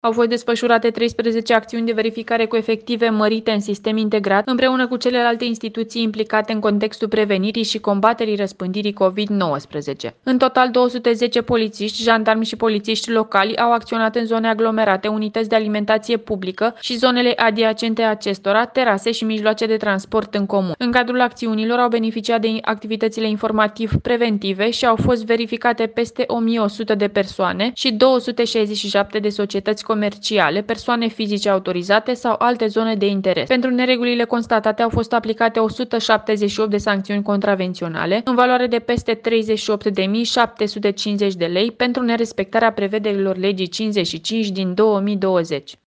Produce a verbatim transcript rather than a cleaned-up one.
Au fost desfășurate treisprezece acțiuni de verificare cu efective mărite în sistem integrat, împreună cu celelalte instituții implicate în contextul prevenirii și combaterii răspândirii covid nouăsprezece. În total, două sute zece polițiști, jandarmi și polițiști locali au acționat în zone aglomerate, unități de alimentație publică și zonele adiacente acestora, terase și mijloace de transport în comun. În cadrul acțiunilor au beneficiat de activitățile informativ-preventive și au fost verificate peste o mie o sută de persoane și două sute șaizeci și șapte de societăți comerciale, persoane fizice autorizate sau alte zone de interes. Pentru neregulile constatate au fost aplicate o sută șaptezeci și opt de sancțiuni contravenționale, în valoare de peste treizeci și opt de mii șapte sute cincizeci de lei pentru nerespectarea prevederilor legii cincizeci și cinci din două mii douăzeci.